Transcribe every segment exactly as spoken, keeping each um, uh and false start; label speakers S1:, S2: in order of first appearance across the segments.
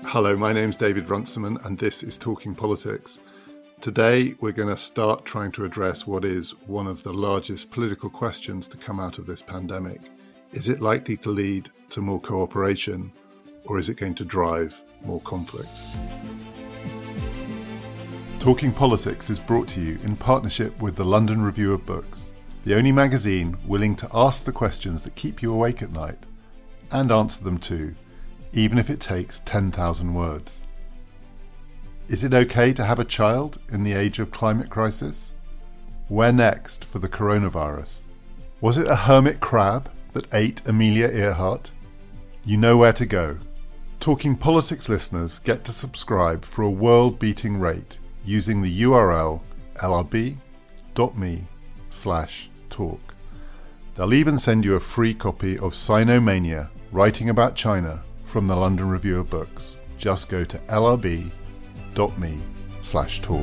S1: Hello, my name's David Runciman and this is Talking Politics. Today we're going to start trying to address what is one of the largest political questions to come out of this pandemic. Is it likely to lead to more cooperation, or is it going to drive more conflict? Talking Politics is brought to you in partnership with the London Review of Books, the only magazine willing to ask the questions that keep you awake at night, and answer them too, even if it takes ten thousand words. Is it okay to have a child in the age of climate crisis? Where next for the coronavirus? Was it a hermit crab that ate Amelia Earhart? You know where to go. Talking Politics listeners get to subscribe for a world-beating rate using the U R L lrb.me slash talk. They'll even send you a free copy of Sinomania, Writing About China, from the London Review of Books. Just go to lrb.me slash talk.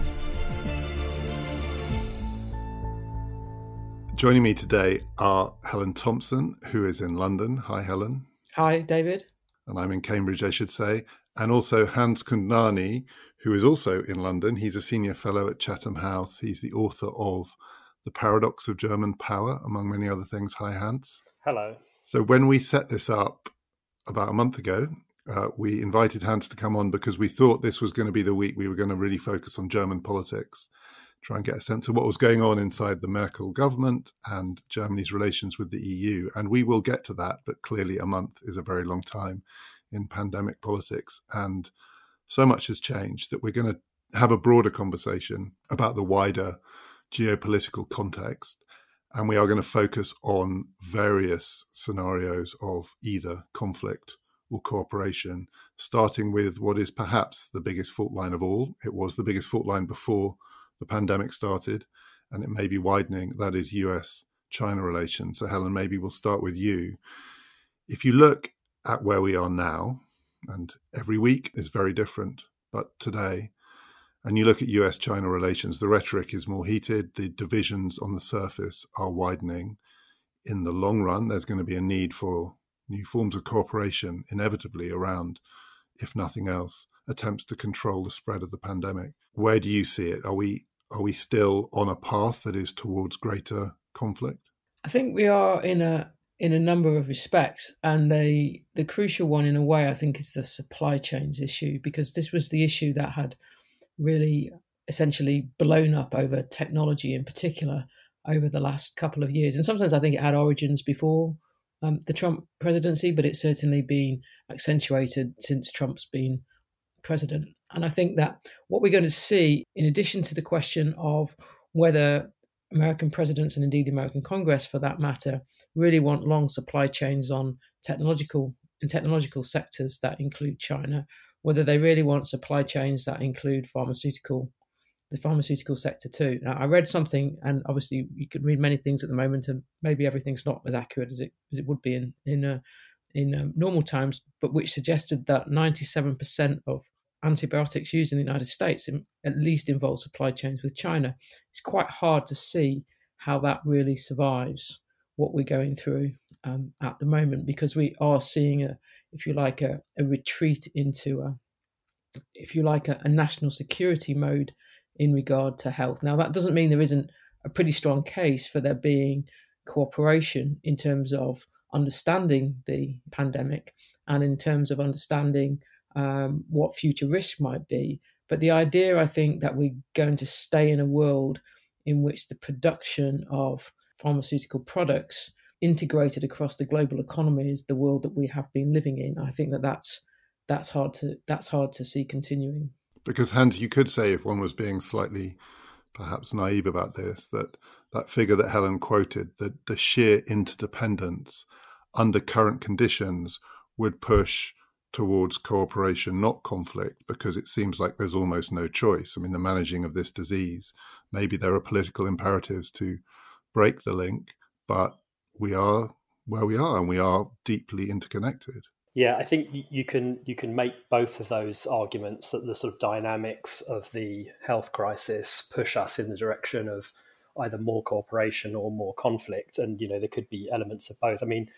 S1: Joining me today are Helen Thompson, who is in London. Hi, Helen.
S2: Hi, David.
S1: And I'm in Cambridge, I should say. And also Hans Kundnani, who is also in London. He's a senior fellow at Chatham House. He's the author of The Paradox of German Power, among many other things. Hi, Hans.
S3: Hello.
S1: So when we set this up about a month ago, uh, we invited Hans to come on because we thought this was going to be the week we were going to really focus on German politics, try and get a sense of what was going on inside the Merkel government and Germany's relations with the E U. And we will get to that, but clearly a month is a very long time in pandemic politics. And so much has changed that we're going to have a broader conversation about the wider geopolitical context. And we are going to focus on various scenarios of either conflict or cooperation, starting with what is perhaps the biggest fault line of all. It was the biggest fault line before the pandemic started, and it may be widening. That is U S China relations. So Helen, maybe we'll start with you. If you look at where we are now, and every week is very different, but today, and you look at U S China relations, the rhetoric is more heated, the divisions on the surface are widening. In the long run, there's going to be a need for new forms of cooperation, inevitably around, if nothing else, attempts to control the spread of the pandemic. Where do you see it? Are we are we still on a path that is towards greater conflict?
S2: I think we are in a in a number of respects, and the the crucial one in a way I think is the supply chains issue, because this was the issue that had really essentially blown up over technology in particular over the last couple of years. And sometimes I think it had origins before um, the Trump presidency, but it's certainly been accentuated since Trump's been president. And I think that what we're going to see, in addition to the question of whether American presidents and indeed the American Congress, for that matter, really want long supply chains on technological in technological sectors that include China, whether they really want supply chains that include pharmaceutical, the pharmaceutical sector too. Now, I read something, and obviously you could read many things at the moment, and maybe everything's not as accurate as it as it would be in in uh, in um, normal times, but which suggested that ninety-seven percent of antibiotics used in the United States in, at least involve supply chains with China. It's quite hard to see how that really survives what we're going through um, at the moment, because we are seeing a, if you like, a, a retreat into a, if you like, a, a national security mode in regard to health. Now, that doesn't mean there isn't a pretty strong case for there being cooperation in terms of understanding the pandemic and in terms of understanding um, what future risks might be. But the idea, I think, that we're going to stay in a world in which the production of pharmaceutical products integrated across the global economy is the world that we have been living in. I think that that's that's hard to that's hard to see continuing.
S1: Because Hans, you could say, if one was being slightly perhaps naive about this, that that figure that Helen quoted, that the sheer interdependence under current conditions would push towards cooperation, not conflict, because it seems like there's almost no choice. I mean, the managing of this disease, maybe there are political imperatives to break the link, but we are where we are and we are deeply interconnected.
S3: Yeah, I think you can you can make both of those arguments, that the sort of dynamics of the health crisis push us in the direction of either more cooperation or more conflict. And, you know, there could be elements of both. I mean,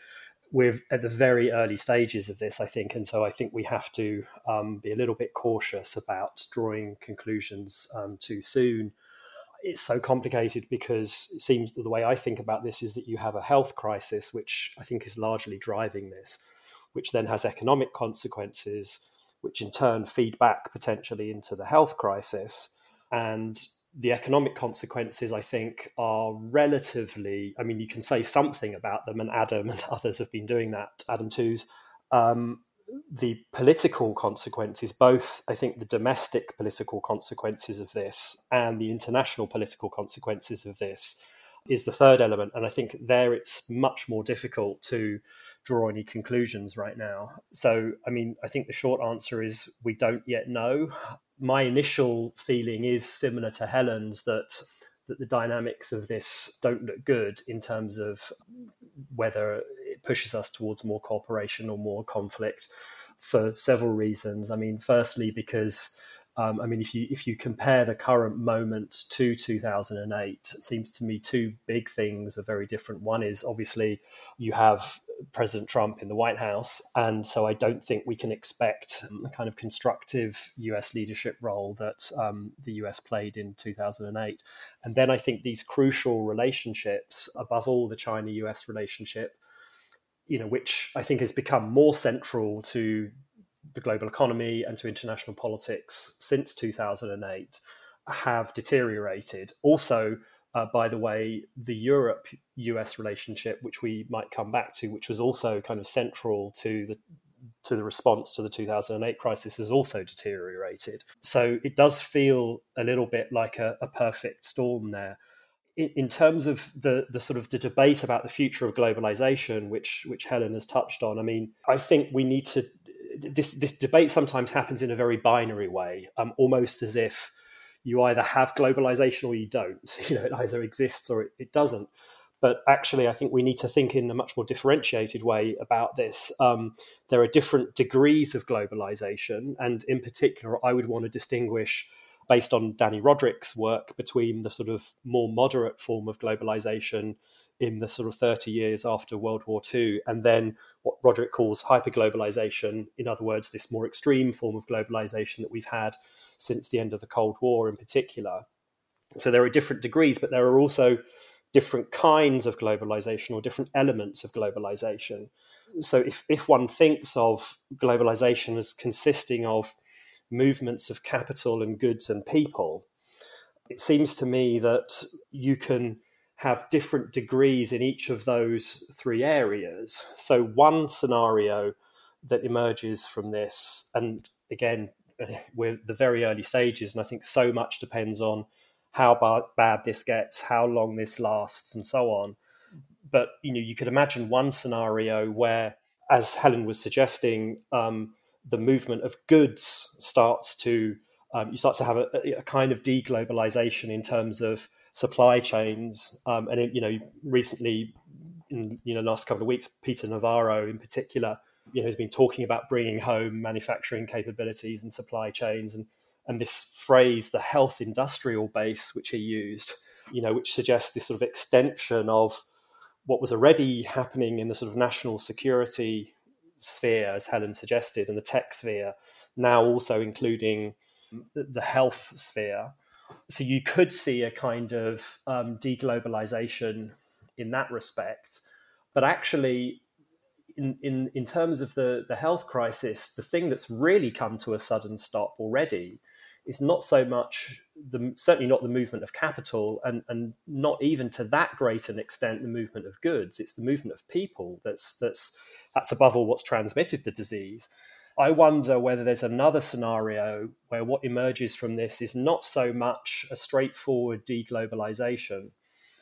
S3: we're at the very early stages of this, I think. And so I think we have to um, be a little bit cautious about drawing conclusions um, too soon. It's so complicated because it seems that the way I think about this is that you have a health crisis, which I think is largely driving this, which then has economic consequences, which in turn feed back potentially into the health crisis. And the economic consequences, I think, are relatively, I mean, you can say something about them, and Adam and others have been doing that, Adam Tooze. Um, the political consequences, both, I think, the domestic political consequences of this and the international political consequences of this is the third element. And I think there it's much more difficult to draw any conclusions right now. So, I mean, I think the short answer is we don't yet know. My initial feeling is similar to Helen's, that that the dynamics of this don't look good in terms of whether it pushes us towards more cooperation or more conflict, for several reasons. I mean, firstly, because um, I mean, if you if you compare the current moment to two thousand eight, it seems to me two big things are very different. One is obviously you have President Trump in the White House, and so I don't think we can expect a kind of constructive U S leadership role that um, the U S played in two thousand eight. And then I think these crucial relationships, above all the China-U S relationship, you know, which I think has become more central to the global economy and to international politics since two thousand eight, have deteriorated. Also, Uh, by the way, the Europe-U S relationship, which we might come back to, which was also kind of central to the to the response to the two thousand eight crisis, has also deteriorated. So it does feel a little bit like a, a perfect storm there. In, in terms of the the sort of the debate about the future of globalization, which which Helen has touched on, I mean, I think we need to. This this debate sometimes happens in a very binary way, um, almost as if you either have globalization or you don't. You know, it either exists or it, it doesn't. But actually, I think we need to think in a much more differentiated way about this. Um, there are different degrees of globalization. And in particular, I would want to distinguish, based on Danny Roderick's work, between the sort of more moderate form of globalization in the sort of thirty years after World War Two, and then what Roderick calls hyperglobalization. In other words, this more extreme form of globalization that we've had since the end of the Cold War in particular. So there are different degrees, but there are also different kinds of globalization or different elements of globalization. So if, if one thinks of globalization as consisting of movements of capital and goods and people, it seems to me that you can have different degrees in each of those three areas. So one scenario that emerges from this, and again, we're at the very early stages, and I think so much depends on how bad, bad this gets, how long this lasts, and so on. But you know, you could imagine one scenario where, as Helen was suggesting, um, the movement of goods starts to um, you start to have a, a kind of deglobalization in terms of supply chains. Um, and it, you know, recently, in you know, the last couple of weeks, Peter Navarro in particular, you know, has been talking about bringing home manufacturing capabilities and supply chains, and and this phrase, the health industrial base, which he used, you know, which suggests this sort of extension of what was already happening in the sort of national security sphere, as Helen suggested, and the tech sphere, now also including the health sphere. So you could see a kind of um, deglobalization in that respect. But actually, in, in, in terms of the, the health crisis, the thing that's really come to a sudden stop already is not so much, the, certainly not the movement of capital, and, and not even to that great an extent the movement of goods. It's the movement of people that's that's that's above all what's transmitted the disease. I wonder whether there's another scenario where what emerges from this is not so much a straightforward deglobalization,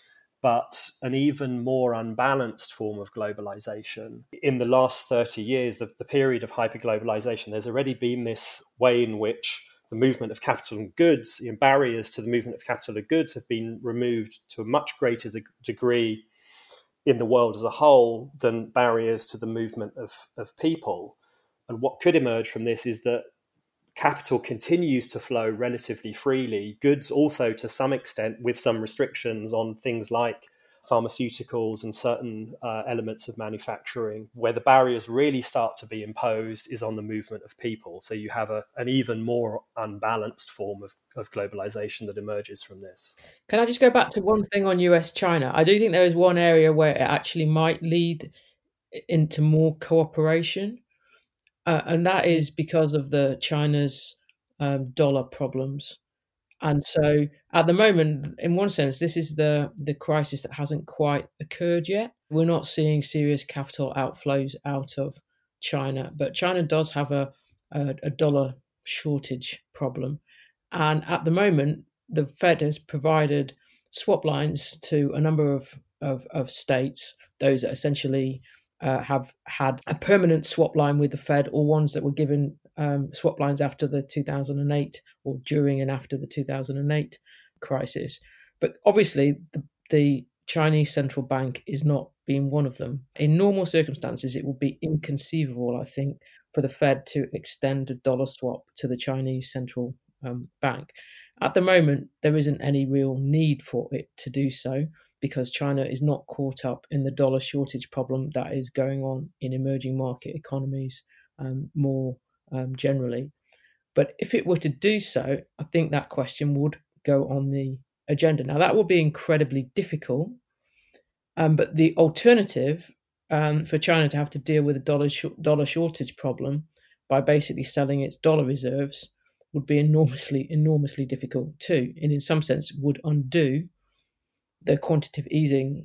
S3: but an even more unbalanced form of globalization. In the last thirty years, the, the period of hyperglobalization, there's already been this way in which the movement of capital and goods, the barriers to the movement of capital and goods have been removed to a much greater de- degree in the world as a whole than barriers to the movement of, of people. And what could emerge from this is that capital continues to flow relatively freely. Goods also, to some extent, with some restrictions on things like pharmaceuticals and certain uh, elements of manufacturing. Where the barriers really start to be imposed is on the movement of people. So you have a, an even more unbalanced form of, of globalization that emerges from this.
S2: Can I just go back to one thing on U S China? I do think there is one area where it actually might lead into more cooperation, uh, and that is because of the China's um, dollar problems. And so at the moment, in one sense, this is the, the crisis that hasn't quite occurred yet. We're not seeing serious capital outflows out of China, but China does have a, a, a dollar shortage problem. And at the moment, the Fed has provided swap lines to a number of, of, of states, those that essentially uh, have had a permanent swap line with the Fed, or ones that were given um, swap lines after the two thousand eight or during and after the two thousand eight crisis. But obviously, the, the Chinese central bank is not being one of them. In normal circumstances, it would be inconceivable, I think, for the Fed to extend a dollar swap to the Chinese central um, bank. At the moment, there isn't any real need for it to do so, because China is not caught up in the dollar shortage problem that is going on in emerging market economies um, more um, generally. But if it were to do so, I think that question would go on the agenda. Now, that would be incredibly difficult, um, but the alternative um, for China to have to deal with a dollar, sh- dollar shortage problem by basically selling its dollar reserves would be enormously, enormously difficult too, and in some sense would undo the quantitative easing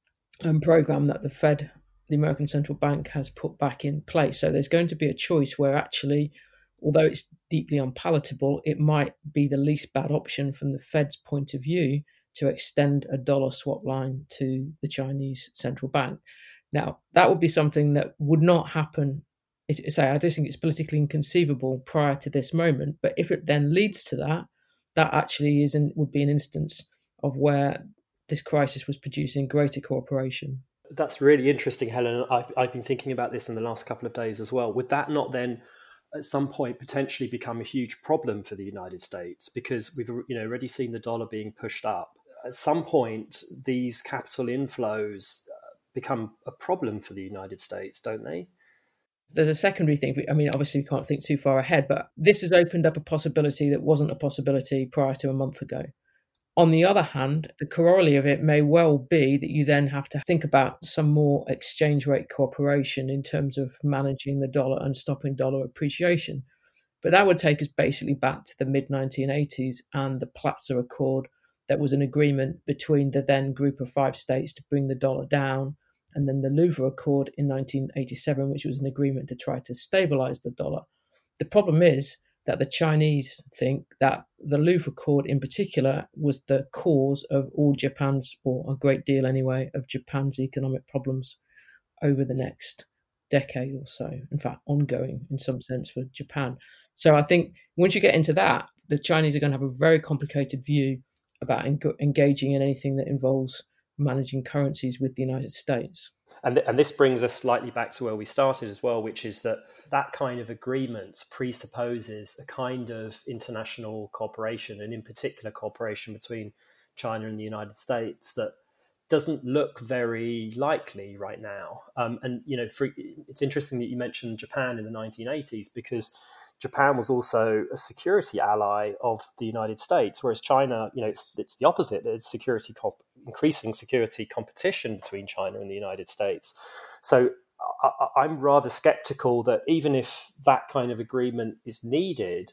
S2: um, program that the Fed, the American Central Bank, has put back in place. So there's going to be a choice where actually, although it's deeply unpalatable, it might be the least bad option from the Fed's point of view to extend a dollar swap line to the Chinese central bank. Now, that would be something that would not happen. Say, I don't think it's politically inconceivable prior to this moment, but if it then leads to that, that actually is an, would be an instance of where this crisis was producing greater cooperation.
S3: That's really interesting, Helen. I've, I've been thinking about this in the last couple of days as well. Would that not then, at some point, potentially become a huge problem for the United States? Because we've you know already seen the dollar being pushed up. At some point, these capital inflows become a problem for the United States, don't they?
S2: There's a secondary thing. I mean, obviously, we can't think too far ahead, but this has opened up a possibility that wasn't a possibility prior to a month ago. On the other hand, the corollary of it may well be that you then have to think about some more exchange rate cooperation in terms of managing the dollar and stopping dollar appreciation. But that would take us basically back to the mid nineteen eighties and the Plaza Accord. That was an agreement between the then group of five states to bring the dollar down, and then the Louvre Accord in nineteen eighty-seven, which was an agreement to try to stabilize the dollar. The problem is that the Chinese think that the Louvre Accord in particular was the cause of all Japan's, or a great deal anyway, of Japan's economic problems over the next decade or so. In fact, ongoing in some sense for Japan. So I think once you get into that, the Chinese are going to have a very complicated view about en- engaging in anything that involves managing currencies with the United States.
S3: And, th- and this brings us slightly back to where we started as well, which is that that kind of agreement presupposes a kind of international cooperation, and in particular cooperation between China and the United States, that doesn't look very likely right now. Um, and, you know, for, it's interesting that you mentioned Japan in the nineteen eighties, because Japan was also a security ally of the United States, whereas China, you know, it's, it's the opposite. It's security comp- increasing security competition between China and the United States. So I, I'm rather skeptical that even if that kind of agreement is needed,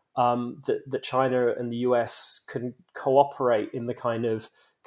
S3: um, that, that China and the U S can cooperate in the kind of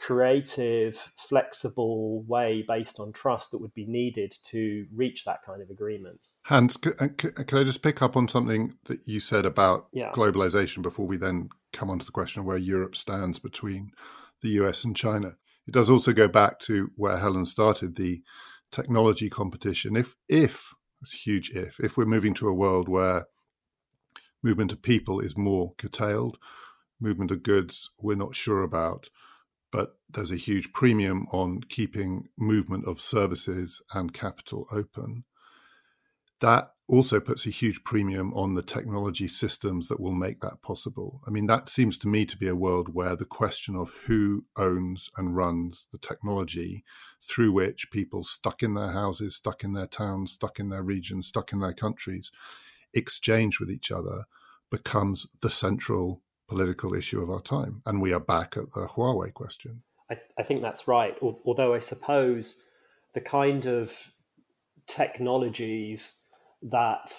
S3: creative, flexible way based on trust that would be needed to reach that kind of agreement.
S1: Hans, can I just pick up on something that you said about
S3: yeah.
S1: globalization before we then come on to the question of where Europe stands between the U S and China? It does also go back to where Helen started, the technology competition. If, if it's a huge if, if we're moving to a world where movement of people is more curtailed, movement of goods we're not sure about, but there's a huge premium on keeping movement of services and capital open, that also puts a huge premium on the technology systems that will make that possible. I mean, that seems to me to be a world where the question of who owns and runs the technology through which people stuck in their houses, stuck in their towns, stuck in their regions, stuck in their countries, exchange with each other becomes the central political issue of our time. And we are back at the Huawei question.
S3: I, I think that's right. Although I suppose the kind of technologies that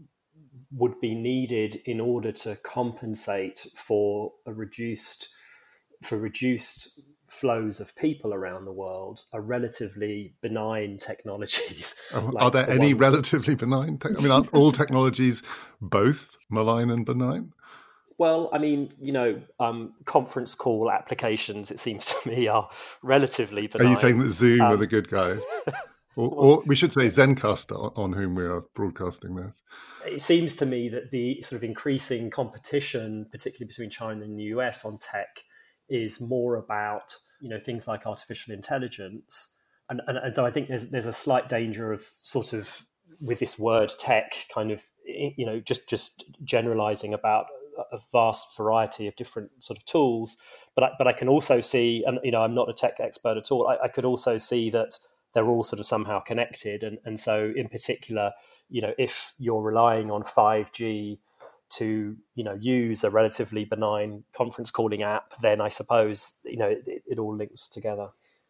S3: would be needed in order to compensate for a reduced for reduced flows of people around the world are relatively benign technologies.
S1: Are,
S3: like
S1: are there
S3: the
S1: any
S3: ones...
S1: relatively benign? Te- I mean, are all technologies both malign and benign?
S3: Well, I mean, you know, um, conference call applications, it seems to me, are relatively benign.
S1: Are you saying that Zoom um, are the good guys? Or,
S3: well,
S1: or we should say Zencastr, on whom we are broadcasting this.
S3: It seems to me that the sort of increasing competition, particularly between China and the U S on tech, is more about, you know, things like artificial intelligence. And, and, and so I think there's there's a slight danger of sort of, with this word tech, kind of, you know, just, just generalizing about a vast variety of different sort of tools. But I, but I can also see, and, you know, I'm not a tech expert at all, I, I could also see that they're all sort of somehow connected. And, and so in particular, you know, if you're relying on five G to, you know, use a relatively benign conference calling app, then I suppose, you know, it, it all links together.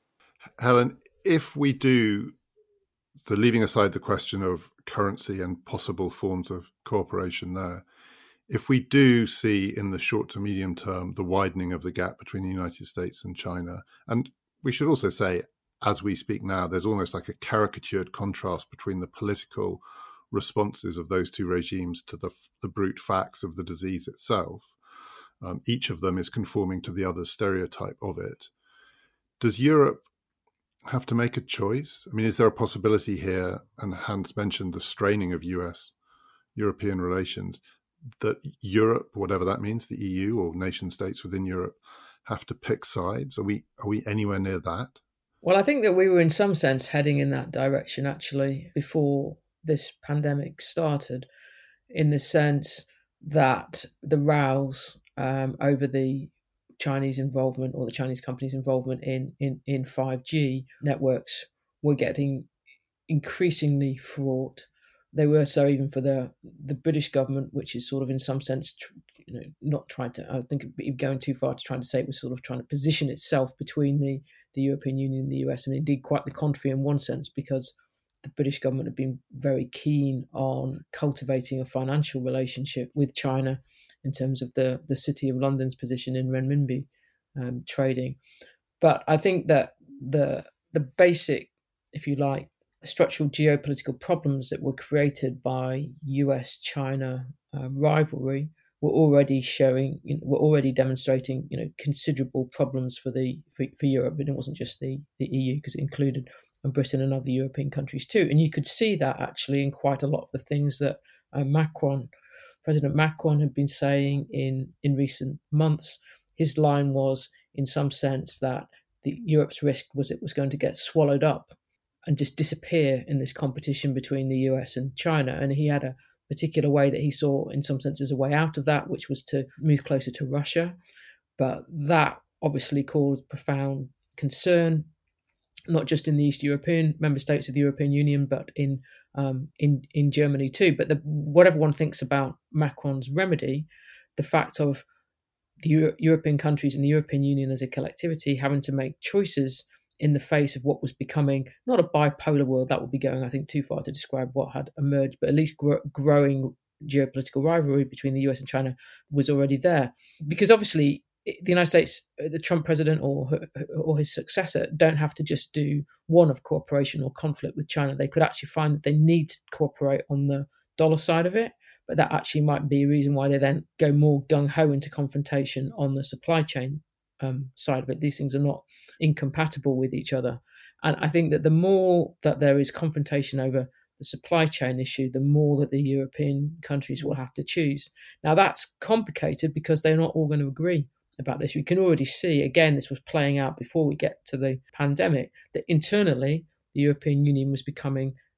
S1: Helen, if we do, the leaving aside the question of currency and possible forms of cooperation there, if we do see in the short to medium term the widening of the gap between the United States and China, and we should also say, as we speak now, there's almost like a caricatured contrast between the political responses of those two regimes to the, the brute facts of the disease itself. Um, each of them is conforming to the other's stereotype of it. Does Europe have to make a choice? I mean, is there a possibility here, and Hans mentioned the straining of U S European relations, that Europe, whatever that means, the E U or nation states within Europe, have to pick sides? Are we are we anywhere near that?
S2: Well, I think that we were in some sense heading in that direction actually before this pandemic started, in the sense that the rows um, over the Chinese involvement or the Chinese companies' involvement in, in, in five G networks were getting increasingly fraught. They were so even for the the British government, which is sort of in some sense, you know, not trying to, I think going too far to trying to say it was sort of trying to position itself between the, the European Union and the U S, and indeed quite the contrary in one sense, because the British government had been very keen on cultivating a financial relationship with China in terms of the, the City of London's position in renminbi um, trading. But I think that the the basic, if you like, structural geopolitical problems that were created by U S China uh, rivalry were already showing, you know, were already demonstrating, you know, considerable problems for the for, for Europe. And it wasn't just the, the E U, because it included Britain and other European countries too. And you could see that actually in quite a lot of the things that uh, Macron, President Macron, had been saying in, in recent months. His line was, in some sense, that the Europe's risk was it was going to get swallowed up and just disappear in this competition between the U S and China. And he had a particular way that he saw, in some senses, a way out of that, which was to move closer to Russia. But that obviously caused profound concern, not just in the East European member states of the European Union, but in um, in in Germany too. But the, whatever one thinks about Macron's remedy, the fact of the Euro- European countries and the European Union as a collectivity having to make choices in the face of what was becoming not a bipolar world, that would be going, I think, too far to describe what had emerged, but at least gro- growing geopolitical rivalry between the U S and China was already there. Because obviously the United States, the Trump president or or his successor, don't have to just do one of cooperation or conflict with China. They could actually find that they need to cooperate on the dollar side of it, but that actually might be a reason why they then go more gung-ho into confrontation on the supply chain um, side of it. These things are not incompatible with each other. And I think that the more that there is confrontation over the supply chain issue, the more that the European countries will have to choose. Now, that's complicated because they're not all going to agree about this. We can already see, again, this was playing out before we get to the pandemic, that internally the European Union was becoming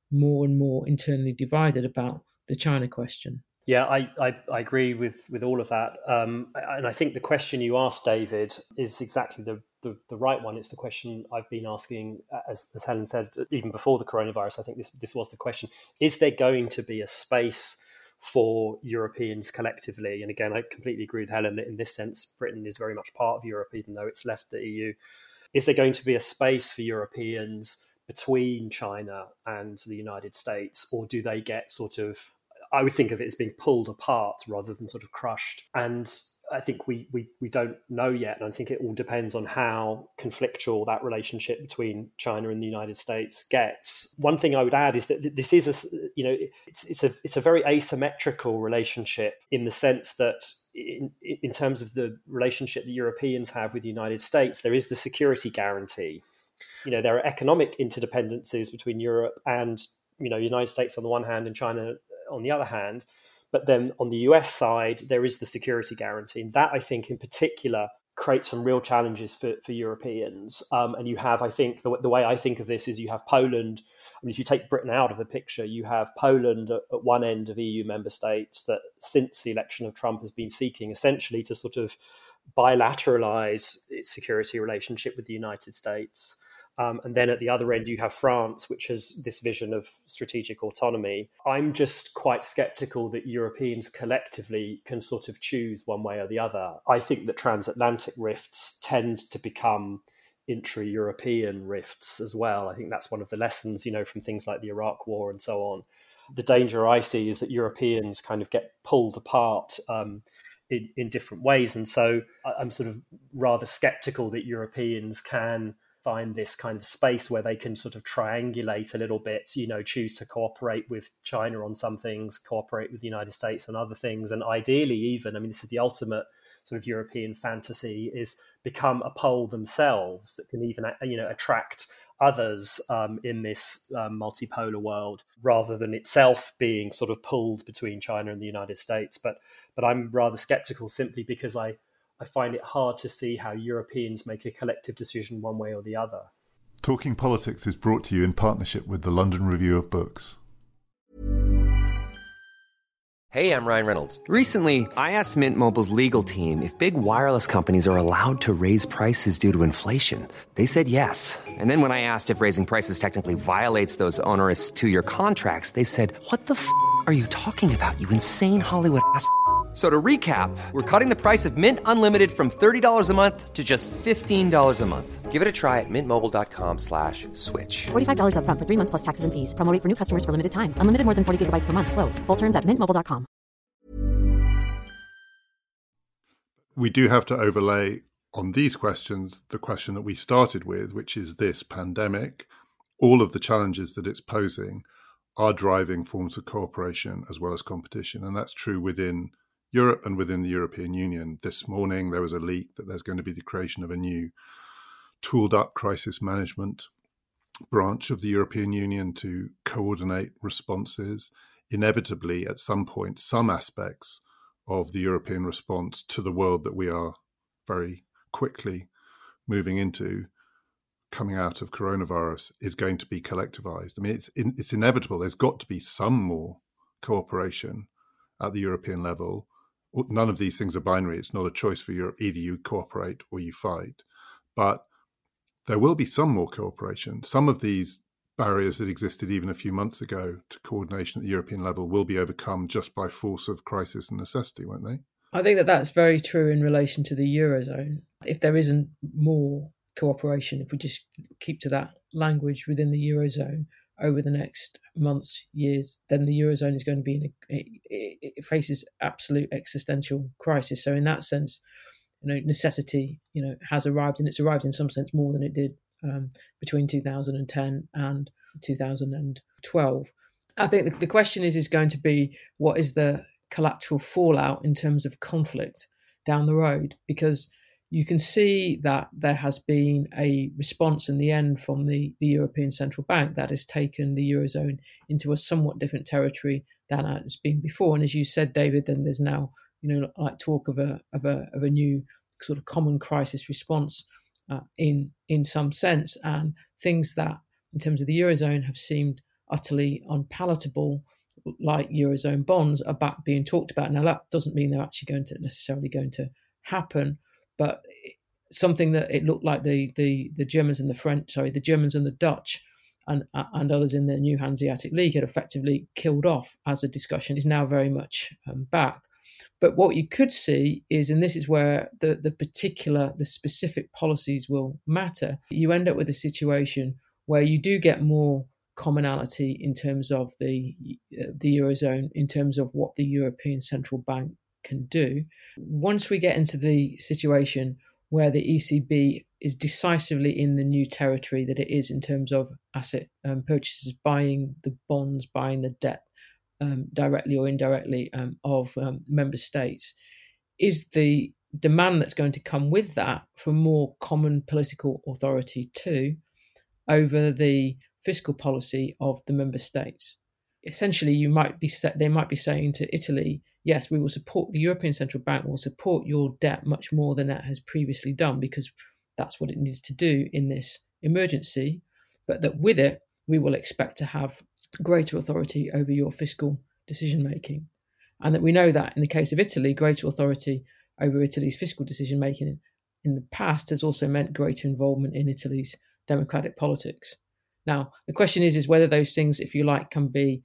S2: more and more internally divided about the China question.
S3: Yeah, I, I, I agree with, with all of that. Um, and I think the question you asked, David, is exactly the, the, the right one. It's the question I've been asking, as, as Helen said, even before the coronavirus. I think this, this was the question. Is there going to be a space for Europeans collectively? And again, I completely agree with Helen that in this sense, Britain is very much part of Europe, even though it's left the E U. Is there going to be a space for Europeans between China and the United States, or do they get sort of, I would think of it as being pulled apart rather than sort of crushed? And I think we, we we don't know yet. And I think it all depends on how conflictual that relationship between China and the United States gets. One thing I would add is that this is a, you know, it's it's a it's a very asymmetrical relationship in the sense that in, in terms of the relationship that Europeans have with the United States, there is the security guarantee. You know, there are economic interdependencies between Europe and, you know, United States on the one hand and China on the other hand. But then on the U S side, there is the security guarantee. And that, I think, in particular, creates some real challenges for, for Europeans. Um, and you have, I think, the, the way I think of this is you have Poland. I mean, if you take Britain out of the picture, you have Poland at, at one end of E U member states that since the election of Trump has been seeking essentially to sort of bilateralize its security relationship with the United States. Um, and then at the other end, you have France, which has this vision of strategic autonomy. I'm just quite skeptical that Europeans collectively can sort of choose one way or the other. I think that transatlantic rifts tend to become intra-European rifts as well. I think that's one of the lessons, you know, from things like the Iraq War and so on. The danger I see is that Europeans kind of get pulled apart um, in, in different ways. And so I'm sort of rather skeptical that Europeans can find this kind of space where they can sort of triangulate a little bit, you know, choose to cooperate with China on some things, cooperate with the United States on other things. And ideally even, I mean, this is the ultimate sort of European fantasy, is become a pole themselves that can even, you know, attract others um, in this um, multipolar world, rather than itself being sort of pulled between China and the United States. But but I'm rather skeptical simply because I, I find it hard to see how Europeans make a collective decision one way or the other.
S1: Talking Politics is brought to you in partnership with the London Review of Books.
S4: Hey, I'm Ryan Reynolds. Recently, I asked Mint Mobile's legal team if big wireless companies are allowed to raise prices due to inflation. They said yes. And then when I asked if raising prices technically violates those onerous two-year contracts, they said, "What the f*** are you talking about, you insane Hollywood ass f- So to recap, we're cutting the price of Mint Unlimited from thirty dollars a month to just fifteen dollars a month. Give it a try at mintmobile.com slash switch.
S5: forty-five dollars up front for three months plus taxes and fees. Promo rate for new customers for limited time. Unlimited more than forty gigabytes per month. Slows full terms at mint mobile dot com.
S1: We do have to overlay on these questions the question that we started with, which is this pandemic. All of the challenges that it's posing are driving forms of cooperation as well as competition. And that's true within Europe and within the European Union. This morning, there was a leak that there's going to be the creation of a new tooled up crisis management branch of the European Union to coordinate responses. Inevitably, at some point, some aspects of the European response to the world that we are very quickly moving into, coming out of coronavirus, is going to be collectivized. I mean, it's in, it's inevitable. There's got to be some more cooperation at the European level. None of these things are binary. It's not a choice for Europe. Either you cooperate or you fight. But there will be some more cooperation. Some of these barriers that existed even a few months ago to coordination at the European level will be overcome just by force of crisis and necessity, won't they?
S2: I think that that's very true in relation to the Eurozone. If there isn't more cooperation, if we just keep to that language within the Eurozone over the next months, years, then the Eurozone is going to be in a, it, it faces absolute existential crisis. So in that sense, you know, necessity, you know, has arrived, and it's arrived in some sense more than it did um, between two thousand ten and two thousand twelve. I think the, the question is is going to be, what is the collateral fallout in terms of conflict down the road? Because you can see that there has been a response in the end from the, the European Central Bank that has taken the Eurozone into a somewhat different territory than it's been before. And as you said, David, then there's now, you know, like talk of a of a of a new sort of common crisis response uh, in in some sense, and things that in terms of the Eurozone have seemed utterly unpalatable, like Eurozone bonds, are back being talked about. Now, that doesn't mean they're actually going to necessarily going to happen, but something that it looked like the the the Germans and the French, sorry, the Germans and the Dutch and and others in the New Hanseatic League had effectively killed off as a discussion is now very much um, back. But what you could see is, and this is where the, the particular, the specific policies will matter, you end up with a situation where you do get more commonality in terms of the uh, the Eurozone, in terms of what the European Central Bank can do. Once we get into the situation where the E C B is decisively in the new territory that it is in terms of asset um, purchases, buying the bonds, buying the debt um, directly or indirectly um, of um, member states, is the demand that's going to come with that for more common political authority too over the fiscal policy of the member states. Essentially, you might be they might be saying to Italy, yes, we will support, the European Central Bank will support your debt much more than it has previously done, because that's what it needs to do in this emergency, but that with it, we will expect to have greater authority over your fiscal decision-making. And that we know that in the case of Italy, greater authority over Italy's fiscal decision-making in the past has also meant greater involvement in Italy's democratic politics. Now, the question is, is whether those things, if you like, can be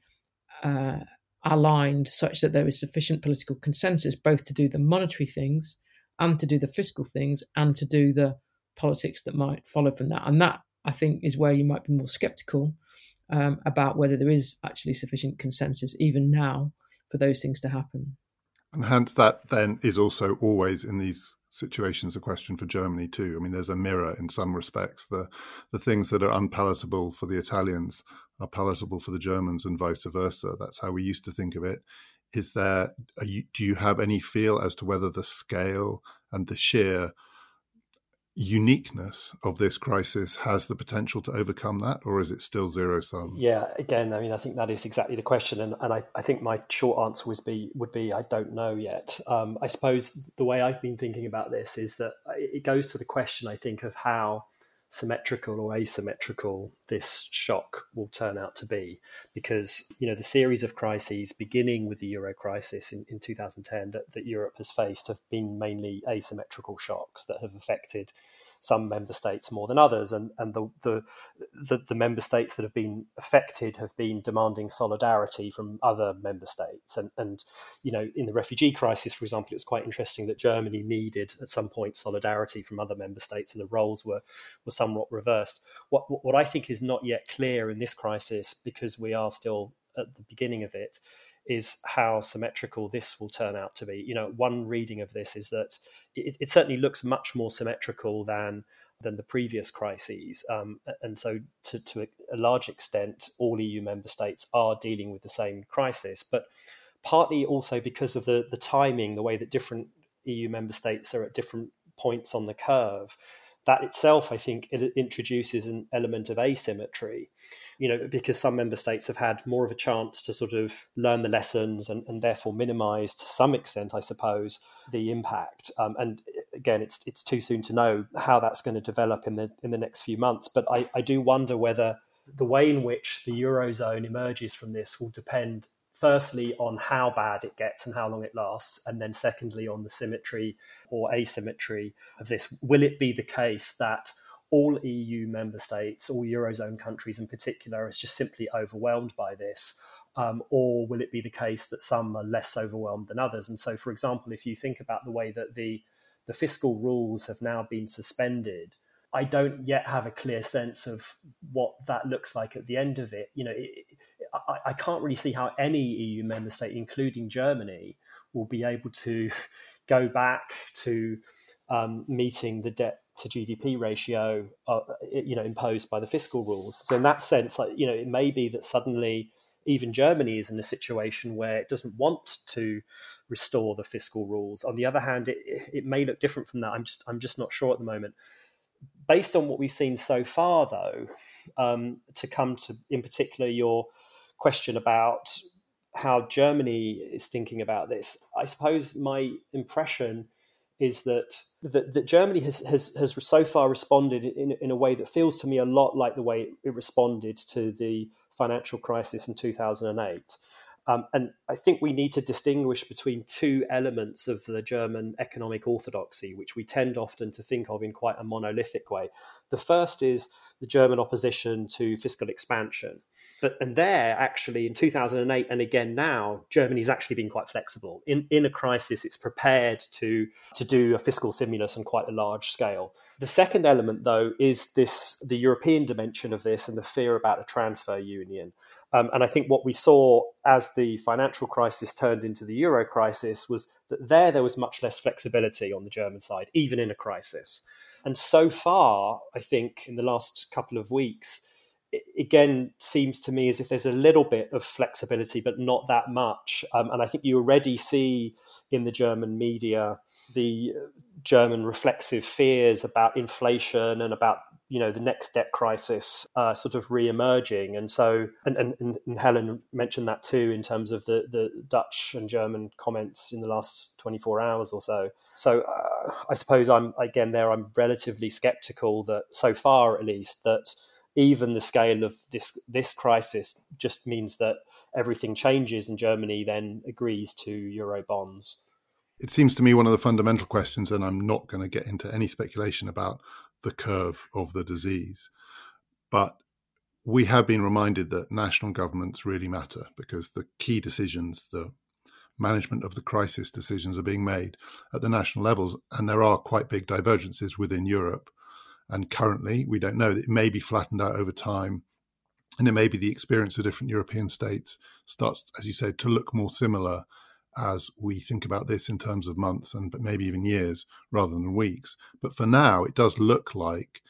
S2: uh, aligned such that there is sufficient political consensus both to do the monetary things and to do the fiscal things and to do the politics that might follow from that. And that, I think, is where you might be more sceptical um, about whether there is actually sufficient consensus even now for those things to happen.
S1: And hence that then is also always in these situations a question for Germany too. I mean, there's a mirror in some respects. The the things that are unpalatable for the Italians are palatable for the Germans and vice versa. That's how we used to think of it. Is there, are you, do you have any feel as to whether the scale and the sheer uniqueness of this crisis has the potential to overcome that, or is it still zero sum?
S3: Yeah, again, I mean, I think that is exactly the question, and, and I, I think my short answer would be would be I don't know yet. Um, I suppose the way I've been thinking about this is that it goes to the question, I think, of how symmetrical or asymmetrical this shock will turn out to be, because you know the series of crises beginning with the euro crisis in, in two thousand ten that, that Europe has faced have been mainly asymmetrical shocks that have affected some member states more than others, and and the, the the the member states that have been affected have been demanding solidarity from other member states, and and you know in the refugee crisis, for example, it was quite interesting that Germany needed at some point solidarity from other member states, and the roles were were somewhat reversed. What what I think is not yet clear in this crisis, because we are still at the beginning of it, is how symmetrical this will turn out to be. You know, one reading of this is that it, it certainly looks much more symmetrical than than the previous crises. Um, and so to, to a large extent, all E U member states are dealing with the same crisis, but partly also because of the, the timing, the way that different E U member states are at different points on the curve. That itself, I think, it introduces an element of asymmetry, you know, because some member states have had more of a chance to sort of learn the lessons and, and therefore minimise to some extent, I suppose, the impact. Um, and again, it's it's too soon to know how that's going to develop in the in the next few months. But I, I do wonder whether the way in which the Eurozone emerges from this will depend firstly on how bad it gets and how long it lasts, and then secondly on the symmetry or asymmetry of this. Will it be the case that all E U member states, all Eurozone countries in particular, is just simply overwhelmed by this? Um, or will it be the case that some are less overwhelmed than others? And so, for example, if you think about the way that the, the fiscal rules have now been suspended, I don't yet have a clear sense of what that looks like at the end of it. You know, it, I, I can't really see how any E U member state, including Germany, will be able to go back to um, meeting the debt to G D P ratio, uh, you know, imposed by the fiscal rules. So in that sense, like, you know, it may be that suddenly even Germany is in a situation where it doesn't want to restore the fiscal rules. On the other hand, it, it may look different from that. I'm just, I'm just not sure at the moment. Based on what we've seen so far, though, um, to come to, in particular, your question about how Germany is thinking about this, I suppose my impression is that that, that Germany has, has has so far responded in, in a way that feels to me a lot like the way it responded to the financial crisis in two thousand eight. Um, and I think we need to distinguish between two elements of the German economic orthodoxy, which we tend often to think of in quite a monolithic way. The first is the German opposition to fiscal expansion. But and there, actually, in two thousand eight and again now, Germany's actually been quite flexible. In, in a crisis, it's prepared to, to do a fiscal stimulus on quite a large scale. The second element, though, is this the European dimension of this and the fear about a transfer union. Um, and I think what we saw as the financial crisis turned into the euro crisis was that there, there was much less flexibility on the German side, even in a crisis. And so far, I think in the last couple of weeks, it again seems to me as if there's a little bit of flexibility, but not that much. Um, and I think you already see in the German media the German reflexive fears about inflation and about, you know, the next debt crisis uh, sort of re-emerging. And so, and, and, and Helen mentioned that too in terms of the, the Dutch and German comments in the last twenty-four hours or so. So uh, I suppose I'm, again, there I'm relatively skeptical that so far at least that even the scale of this this crisis just means that everything changes and Germany then agrees to euro bonds.
S1: It seems to me one of the fundamental questions, and I'm not going to get into any speculation about the curve of the disease, but we have been reminded that national governments really matter because the key decisions, the management of the crisis decisions are being made at the national levels, and there are quite big divergences within Europe. And currently, we don't know. It may be flattened out over time, and it may be the experience of different European states starts, as you said, to look more similar as we think about this in terms of months and but maybe even years rather than weeks. But for now, it does look like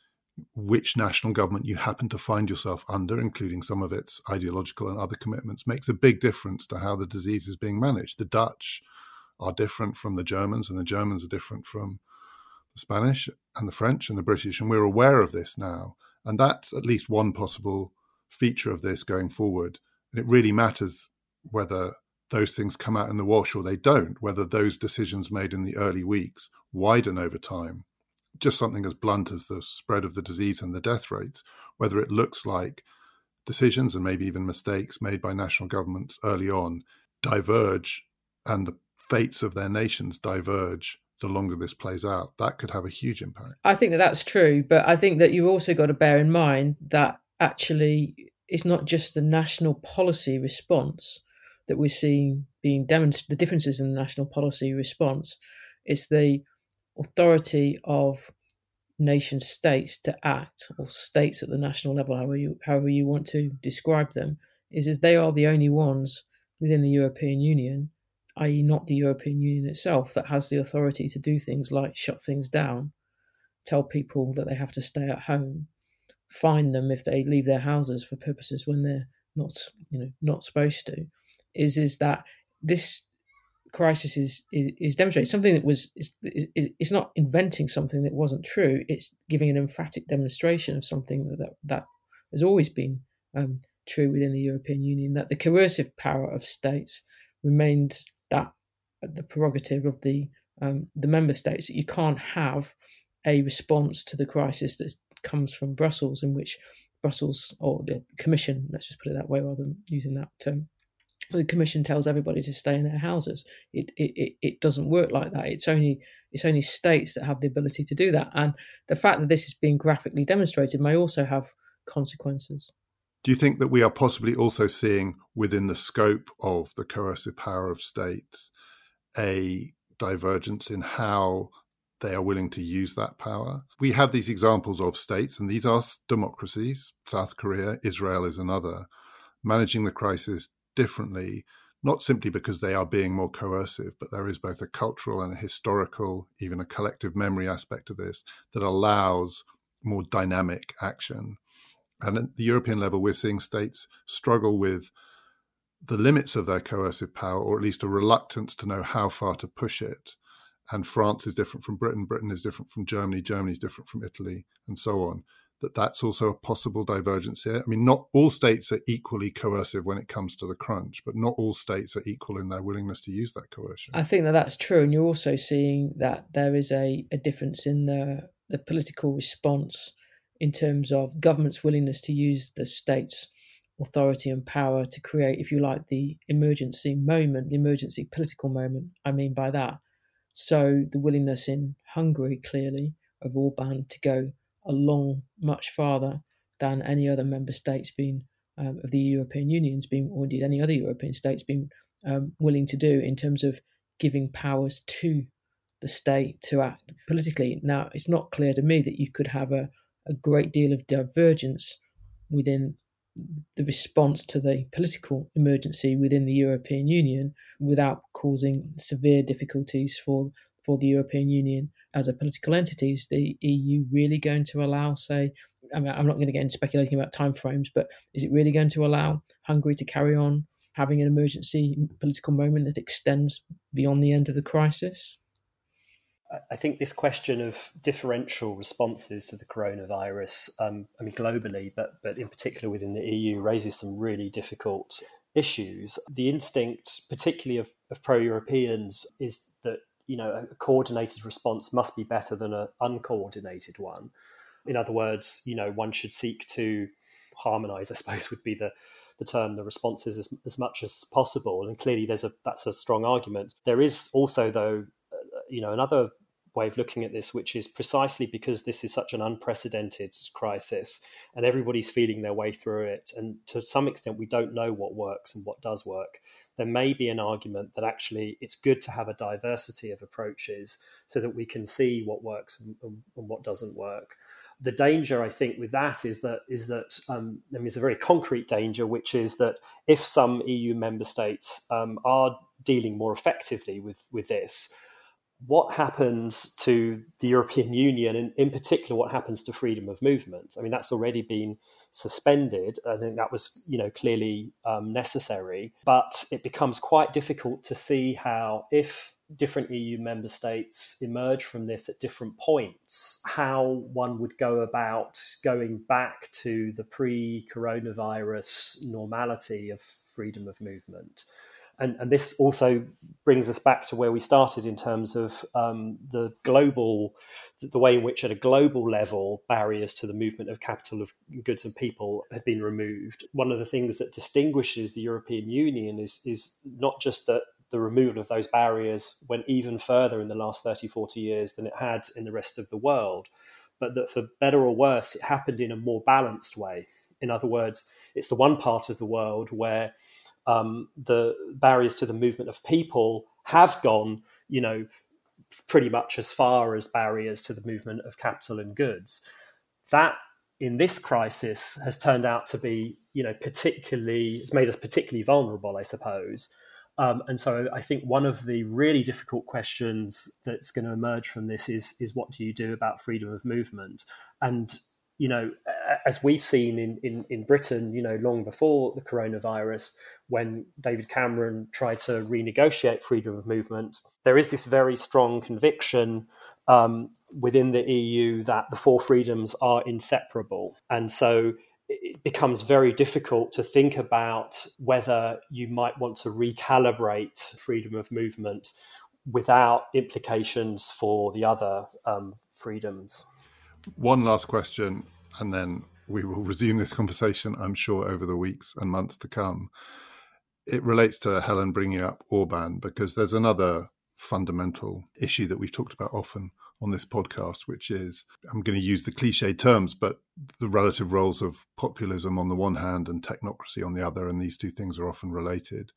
S1: which national government you happen to find yourself under, including some of its ideological and other commitments, makes a big difference to how the disease is being managed. The Dutch are different from the Germans, and the Germans are different from the Spanish and the French and the British, and we're aware of this now. And that's at least one possible feature of this going forward. And it really matters whether those things come out in the wash or they don't, whether those decisions made in the early weeks widen over time. Just something as blunt as the spread of the disease and the death rates, whether it looks like decisions and maybe even mistakes made by national governments early on diverge and the fates of their nations diverge the longer this plays out. That could have a huge impact.
S2: I think that that's true, but I think that you've also got to bear in mind that actually it's not just the national policy response that we're seeing being demonstrated, the differences in the national policy response. It's the authority of nation states to act, or states at the national level, however you, however you want to describe them, is, is they are the only ones within the European Union, that is not the European Union itself, that has the authority to do things like shut things down, tell people that they have to stay at home, fine them if they leave their houses for purposes when they're not, you know, not supposed to. Is is that this crisis is is, is demonstrating something that was is, is it's not inventing something that wasn't true. It's giving an emphatic demonstration of something that that, that has always been um, true within the European Union. That the coercive power of states remains that the prerogative of the um, the member states. That you can't have a response to the crisis that comes from Brussels, in which Brussels or the Commission, let's just put it that way rather than using that term, the Commission tells everybody to stay in their houses. It, it it doesn't work like that. It's only it's only states that have the ability to do that. And the fact that this is being graphically demonstrated may also have consequences.
S1: Do you think that we are possibly also seeing within the scope of the coercive power of states a divergence in how they are willing to use that power? We have these examples of states, and these are democracies, South Korea, Israel is another, managing the crisis differently, not simply because they are being more coercive, but there is both a cultural and a historical, even a collective memory aspect of this that allows more dynamic action. And at the European level, we're seeing states struggle with the limits of their coercive power, or at least a reluctance to know how far to push it. And France is different from Britain, Britain is different from Germany, Germany is different from Italy, and so on. That that's also a possible divergence here. I mean, not all states are equally coercive when it comes to the crunch, but not all states are equal in their willingness to use that coercion.
S2: I think that that's true. And you're also seeing that there is a, a difference in the, the political response in terms of government's willingness to use the state's authority and power to create, if you like, the emergency moment, the emergency political moment. I mean by that. So the willingness in Hungary, clearly, of Orban to go along much farther than any other member states been um, of the European Union's been, or indeed any other European states been um, willing to do in terms of giving powers to the state to act politically. Now, it's not clear to me that you could have a, a great deal of divergence within the response to the political emergency within the European Union without causing severe difficulties for, for the European Union as a political entity. Is the E U really going to allow, say, I mean, I'm not going to get into speculating about timeframes, but is it really going to allow Hungary to carry on having an emergency political moment that extends beyond the end of the crisis?
S3: I think this question of differential responses to the coronavirus, um, I mean, globally, but but in particular within the E U, raises some really difficult issues. The instinct, particularly of, of pro-Europeans, is that, you know, a coordinated response must be better than an uncoordinated one. In other words, you know, one should seek to harmonise, I suppose would be the, the term, the responses as, as much as possible. And clearly there's a that's a strong argument. There is also, though, you know, another way of looking at this, which is precisely because this is such an unprecedented crisis and everybody's feeling their way through it, and to some extent we don't know what works and what does work, there may be an argument that actually it's good to have a diversity of approaches so that we can see what works and, and what doesn't work. The danger, I think, with that is that is that um, I mean, it's a very concrete danger, which is that if some E U member states um, are dealing more effectively with with this, what happens to the European Union, and in particular, what happens to freedom of movement? I mean, that's already been suspended. I think that was, you know, clearly um, necessary, but it becomes quite difficult to see how, if different E U member states emerge from this at different points, how one would go about going back to the pre-coronavirus normality of freedom of movement. And, and this also brings us back to where we started in terms of um, the global, the way in which at a global level, barriers to the movement of capital, of goods and people had been removed. One of the things that distinguishes the European Union is, is not just that the removal of those barriers went even further in the last thirty, forty years than it had in the rest of the world, but that for better or worse, it happened in a more balanced way. In other words, it's the one part of the world where Um, the barriers to the movement of people have gone, you know, pretty much as far as barriers to the movement of capital and goods. That, in this crisis, has turned out to be, you know, particularly, it's made us particularly vulnerable, I suppose. Um, and so I think one of the really difficult questions that's going to emerge from this is, is what do you do about freedom of movement? And you know, as we've seen in, in, in Britain, you know, long before the coronavirus, when David Cameron tried to renegotiate freedom of movement, there is this very strong conviction um, within the E U that the four freedoms are inseparable. And so it becomes very difficult to think about whether you might want to recalibrate freedom of movement without implications for the other um, freedoms.
S1: One last question, and then we will resume this conversation, I'm sure, over the weeks and months to come. It relates to Helen bringing up Orban, because there's another fundamental issue that we've talked about often on this podcast, which is, I'm going to use the cliched terms, but the relative roles of populism on the one hand and technocracy on the other, and these two things are often related.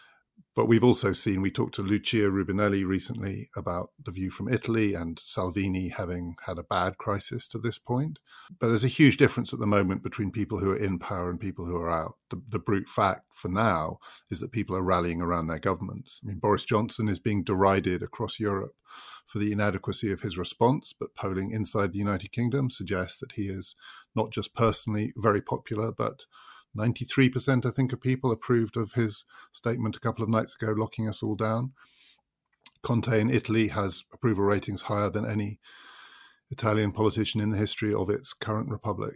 S1: But we've also seen, we talked to Lucia Rubinelli recently about the view from Italy and Salvini having had a bad crisis to this point. But there's a huge difference at the moment between people who are in power and people who are out. The, the brute fact for now is that people are rallying around their governments. I mean, Boris Johnson is being derided across Europe for the inadequacy of his response, but polling inside the United Kingdom suggests that he is not just personally very popular, but ninety-three percent, I think, of people approved of his statement a couple of nights ago, locking us all down. Conte in Italy has approval ratings higher than any Italian politician in the history of its current republic.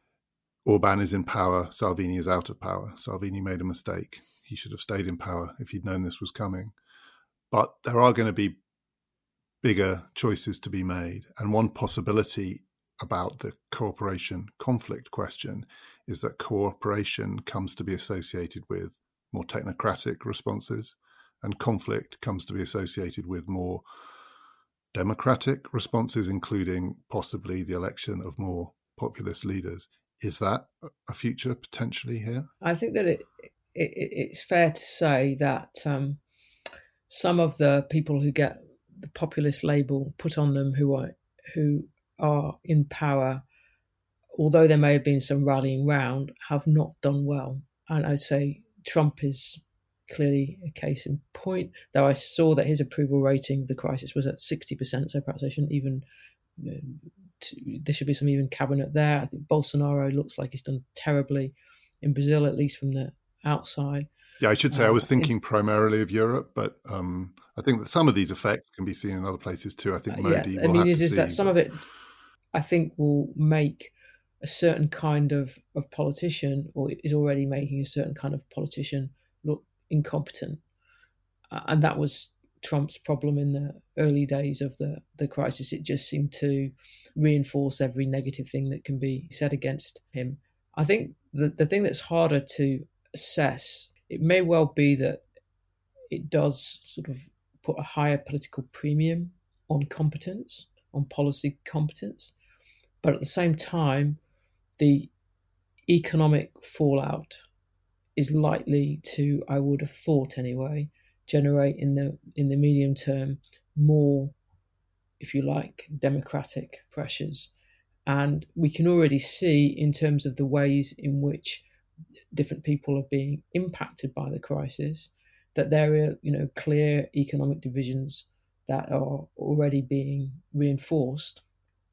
S1: Orban is in power. Salvini is out of power. Salvini made a mistake. He should have stayed in power if he'd known this was coming. But there are going to be bigger choices to be made. And one possibility about the cooperation conflict question is that cooperation comes to be associated with more technocratic responses, and conflict comes to be associated with more democratic responses, including possibly the election of more populist leaders. Is that a future potentially here?
S2: I think that it, it it's fair to say that um, some of the people who get the populist label put on them, who are who are in power, although there may have been some rallying round, have not done well. And I'd say Trump is clearly a case in point, though I saw that his approval rating of the crisis was at sixty percent, so perhaps I shouldn't even, you know, to, there should be some even cabinet there. I think Bolsonaro looks like he's done terribly in Brazil, at least from the outside.
S1: Yeah, I should say uh, I was thinking
S2: is,
S1: primarily of Europe, but um, I think that some of these effects can be seen in other places too. I think Modi
S2: uh, yeah,
S1: will
S2: I mean,
S1: have
S2: is,
S1: to
S2: is
S1: see.
S2: That some of it, I think, will make a certain kind of, of politician, or is already making a certain kind of politician, look incompetent. Uh, and that was Trump's problem in the early days of the, the crisis. It just seemed to reinforce every negative thing that can be said against him. I think the, the thing that's harder to assess, it may well be that it does sort of put a higher political premium on competence, on policy competence. But at the same time, the economic fallout is likely to, I would have thought anyway, generate in the in the medium term more, if you like, democratic pressures. And we can already see, in terms of the ways in which different people are being impacted by the crisis, that there are, you know, clear economic divisions that are already being reinforced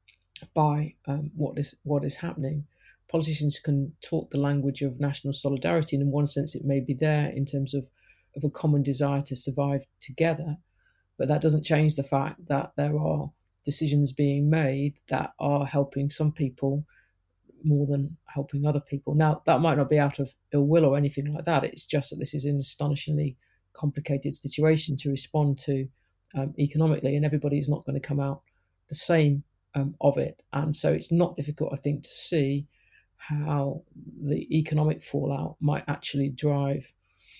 S2: by um, what is what is happening. Politicians can talk the language of national solidarity, and in one sense it may be there in terms of, of a common desire to survive together, but that doesn't change the fact that there are decisions being made that are helping some people more than helping other people. Now, that might not be out of ill will or anything like that. It's just that this is an astonishingly complicated situation to respond to um, economically, and everybody is not going to come out the same um, of it. And so it's not difficult, I think, to see how the economic fallout might actually drive,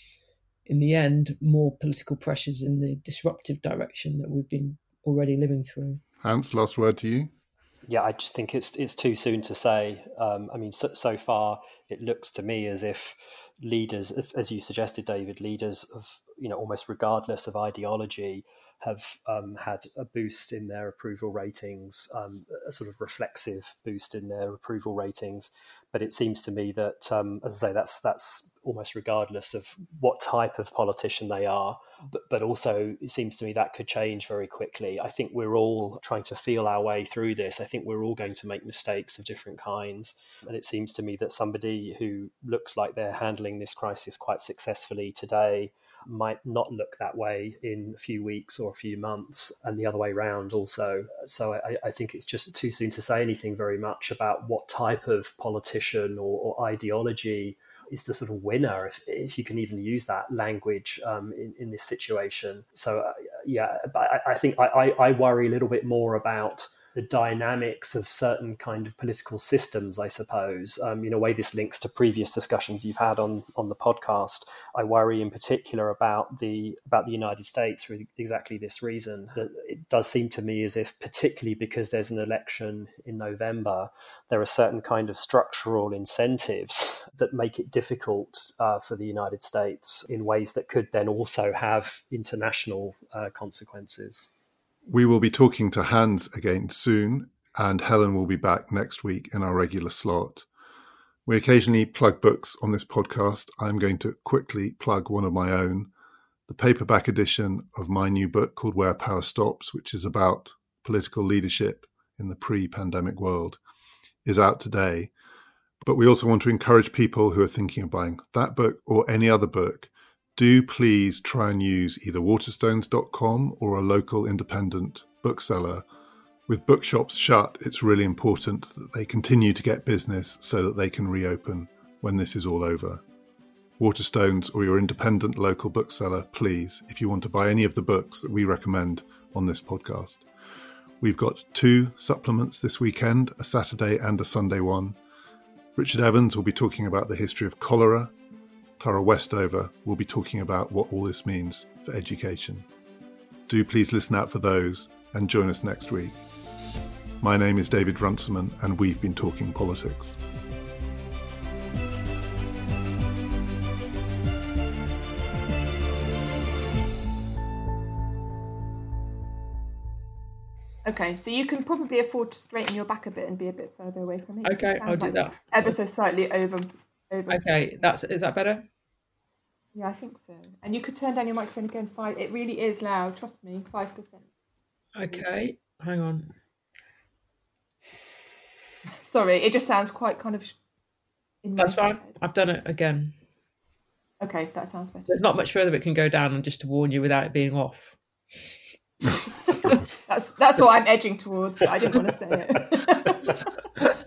S2: in the end, more political pressures in the disruptive direction that we've been already living through.
S1: Hans, last word to you.
S3: Yeah, I just think it's it's too soon to say. Um, I mean, so, so far it looks to me as if leaders, as you suggested, David, leaders of, you know, almost regardless of ideology, have um, had a boost in their approval ratings, um, a sort of reflexive boost in their approval ratings. But it seems to me that, um, as I say, that's that's almost regardless of what type of politician they are. But, but also, it seems to me that could change very quickly. I think we're all trying to feel our way through this. I think we're all going to make mistakes of different kinds. And it seems to me that somebody who looks like they're handling this crisis quite successfully today might not look that way in a few weeks or a few months, and the other way around also. So I, I think it's just too soon to say anything very much about what type of politician or, or ideology is the sort of winner, if, if you can even use that language um, in, in this situation. So uh, yeah, I, I think I, I worry a little bit more about the dynamics of certain kind of political systems, I suppose. Um, in a way, this links to previous discussions you've had on, on the podcast. I worry in particular about the about the United States for exactly this reason. That it does seem to me as if, particularly because there's an election in November, there are certain kind of structural incentives that make it difficult uh, for the United States in ways that could then also have international uh, consequences.
S1: We will be talking to Hans again soon, and Helen will be back next week in our regular slot. We occasionally plug books on this podcast. I'm going to quickly plug one of my own. The paperback edition of my new book called Where Power Stops, which is about political leadership in the pre-pandemic world, is out today. But we also want to encourage people who are thinking of buying that book or any other book. Do please try and use either waterstones dot com or a local independent bookseller. With bookshops shut, it's really important that they continue to get business so that they can reopen when this is all over. Waterstones or your independent local bookseller, please, if you want to buy any of the books that we recommend on this podcast. We've got two supplements this weekend, a Saturday and a Sunday one. Richard Evans will be talking about the history of cholera. Clara Westover will be talking about what all this means for education. Do please listen out for those and join us next week. My name is David Runciman, and we've been talking politics.
S6: Okay, so you can probably afford to straighten your back a bit and be a bit further away from me.
S2: Okay, I'll do
S6: like
S2: that.
S6: Ever so slightly over. over.
S2: Okay, that's is that better?
S6: Yeah, I think so. And you could turn down your microphone again. Five. It really is loud. Trust me. Five percent.
S2: Okay, hang on.
S6: Sorry, it just sounds quite kind of. In
S2: That's fine. I've done it again.
S6: Okay, that sounds better.
S2: There's not much further it can go down, and just to warn you without it being off.
S6: that's that's what I'm edging towards, but I didn't want to say it.